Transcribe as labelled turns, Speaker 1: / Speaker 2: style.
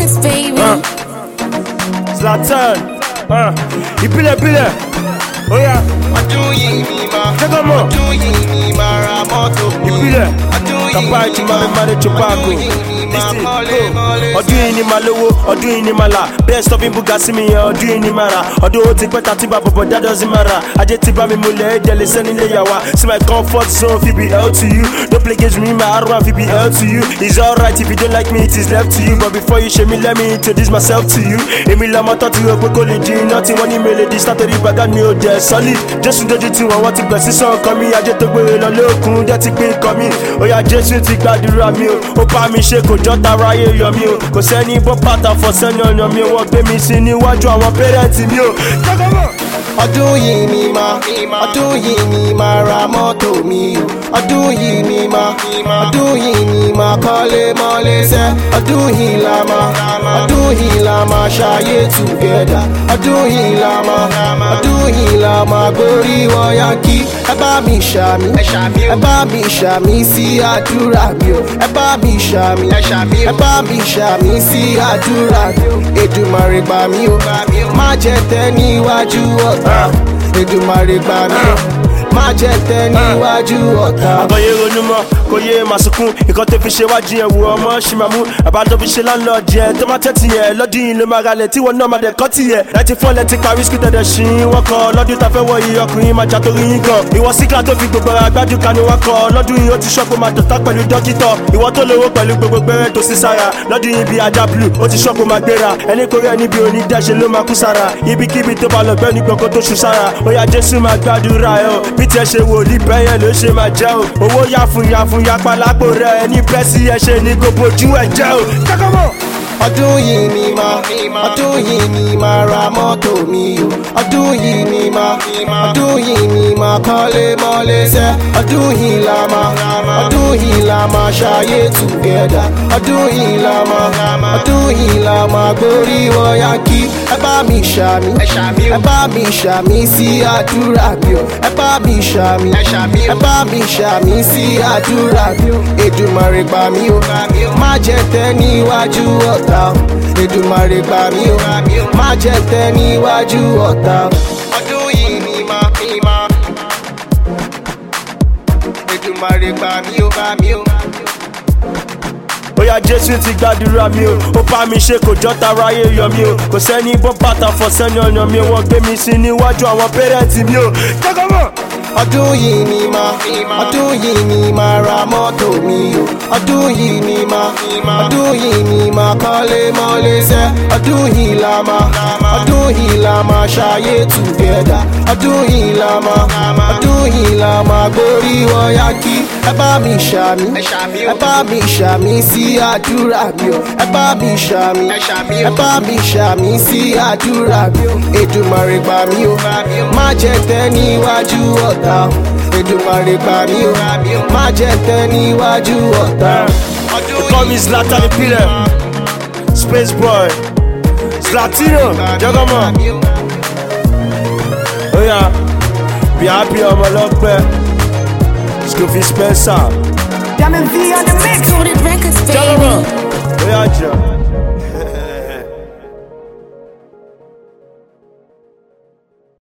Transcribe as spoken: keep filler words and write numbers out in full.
Speaker 1: records, baby.
Speaker 2: Uh. Zlatan, uh. ìpìlẹ̀ ìpìlẹ̀, ó yá.
Speaker 3: Ọdún yìí ni máa,
Speaker 2: Jẹ́gọ́ mọ̀.
Speaker 3: ọdún yìí ni máa ra mọ́tò mi.
Speaker 2: Ìpìlẹ̀,
Speaker 3: Ọdún yìí
Speaker 2: kàpá
Speaker 3: ni
Speaker 2: ìjùmọ̀ mi
Speaker 3: máa,
Speaker 2: máa lè chopá kò.
Speaker 3: ọdún yìí ni máa
Speaker 2: Listen,
Speaker 3: mọ́lé
Speaker 2: go.
Speaker 3: mọ́lé.
Speaker 2: Ọdún yìí ni máa lówó, ọdún yìí ni máa là. Best of Buga sí mi yẹn, ọdún yìí ni máa rà. Ọdún ó ti pẹ́ ta tí bàbá bọ̀dá dọ́sí máa rà. Ajé ti bá mi múlẹ̀, ẹ̀jẹ̀ lè sẹ́ni lé yàwá. See my comfort zone, fi be L to you. Don't play games with me, my R one fi be L to you. It's alright if you don't like me, it is left to you. But before you shame me, let me introduce myself to you. Èmi lọmọ tó ti rò pé kò lè di iná tí wọ́n ní mélòdì sátọ́rí gbàgán mi ò jẹ́ solid. Jésù dojú tí wọ́n wọ́n ti gbẹ̀ sísan kan mi. Ajé tó gbére lọ lókun, jẹ́ ti pín kan mi. Oya Jésù ti gbàdúrà mi o. Ó bá mi ṣe kò jọ́ tara ayé yọ mi o. Kò sẹ́ni bọ́ bàtà fọ sẹ́ni ọ̀nà mi o. Wọ́n gbé mi sí níwájú àwọn pẹ́rẹ́ǹtì mi o.
Speaker 3: Ọdún yìí ni máa, ọdún yìí ni máa ra mọ́tò mi o. Ọdún yìí ni máa, ọdún yìí ni máa kọ́lé mọ́lé sẹ́. Ọdún yìí la máa, ọdún yìí la máa ṣayé together. Ọdún yìí la máa, ọdún yìí la máa gbórí wọ yankí. Ẹ bá mi ṣàmì, ẹ bá mi ṣàmì sí àdúrà mi o. Ẹ bá mi ṣàmì, ẹ bá mi ṣàmì sí àdúrà mi o. Èdùmàrè gbà mí o, má jẹ́ tẹ́ níwájú ọ̀tá. Èdùmàrè gbà mí o, má jẹ́ tẹ́ níwájú ọ̀tá.
Speaker 2: Àkọyé ronú mọ́, kò yé máa sunkún. Nǹkan tó fi ṣe wájú yẹn wo ọmọ ṣì máa mú. Bàbá tó fi ṣe láńlọ́ọ̀dì yẹn tó máa tẹ́tì yẹn. Lọ́dún yìí ló máa ralẹ̀ tí wọ́n náà máa dẹ̀ kọ́ tì yẹn. Láti fún ọlẹ́ ti parí skul tẹ̀dẹ̀ ṣì ń wọ́n kọ́. Lọ́dún tá fẹ́ wọ iye ọkùnrin máa jà torí yín gan. Ìwọ síkà tó fi gbogbo ara gbájú kan ni wọ́n kọ́. Lọ́dún yìí ó ti ṣọ́pọ̀ máa dọ̀tá pẹ̀lú dókítọ̀. Ìwọ tó lówó pẹ̀lú gbogbo gbẹ́rẹ́ tó sí sára. Lọ́dún yìí bí ajá blue ó ti ṣọ́pọ̀ máa gbéra. Ẹni kórè ẹni bí onídàṣe ló máa kú sára. Ibikíbi tó bá lọ gbẹ́ ní gbọ̀ngàn tó ṣù sára. Ó yá Jésù máa gbàdúrà ẹ o. Bí tiẹ̀ ṣe wò ní bẹ́yẹn ló ṣe máa jẹ́ o. Owó yáfun yáfun yapa lápò rẹ̀ ẹni bẹ́ sí ẹ ṣe ni kò bójú ẹ jẹ́ o. Jákàmọ́.
Speaker 3: Ọdún yìí ni máa, ọdún yìí ni máa ra mọ́tò mi o. Ọdún yìí ni máa, ọdún yìí ni máa kọ́lé mọ́lé sẹ́. Ọdún yìí la máa, ọdún yìí la máa ṣayé together. Ọdún yìí la máa, ọdún yìí la máa gbórí wọ yankí. Ẹ bá mi ṣàmì, ẹ bá mi ṣàmì sí àdúrà mi o. Ẹ bá mi ṣàmì, ẹ bá mi ṣàmì sí àdúrà mi o. Èdùmàrè gbà mí o, má jẹ́ tẹ́ níwájú ọ̀tá. Èdùmàrè gbà mí o, má jẹ́ tẹ́ níwájú ọ̀tá. Ọdún yìí ni máa fi máa. Èdùmàrè gbà mí o, gbà mí o.
Speaker 2: Oya Jésù ti gbàdúrà mi o. Ó bá mi ṣe kò jọ́ tara ayé yọ mi o. Kò sẹ́ni bọ́ bàtà fọ sẹ́ni ọ̀nà mi o. Wọ́n gbé mi sí níwájú àwọn pẹ́rẹ́ǹtì mi o. Jẹ́gọ́ mọ̀.
Speaker 3: Ọdún yìí ni máa, ọdún yìí ni máa ra mọ́tò mi o. Ọdún yìí ni máa, ọdún yìí ni máa kọ́lé mọ́lé sẹ́. Ọdún yìí la máa, ọdún yìí la máa ṣayé together. Ọdún yìí la máa, ọdún yìí la máa gbórí wọ yankí. Ẹ bá mi ṣàmì, ẹ bá mi ṣàmì sí àdúrà mi o. Ẹ bá mi ṣàmì, ẹ bá mi ṣàmì sí àdúrà mi o. Èdùmàrè gbà mí o, má jẹ́ tẹ́ níwájú ọ̀tá. Èdùmàrè gbà mí o, má jẹ́ tẹ́ níwájú ọ̀tá.
Speaker 2: They call me Zlatan ìpìlẹ̀, Space Boy, Zlatino, jẹ́gọ́ mọ̀. Oya, be happy ọmọ lọ́pẹ́, Scooby Spencer.
Speaker 1: Recorded records,
Speaker 2: Jẹ́gọ́ mọ̀.
Speaker 1: baby.
Speaker 2: Oya jẹ́.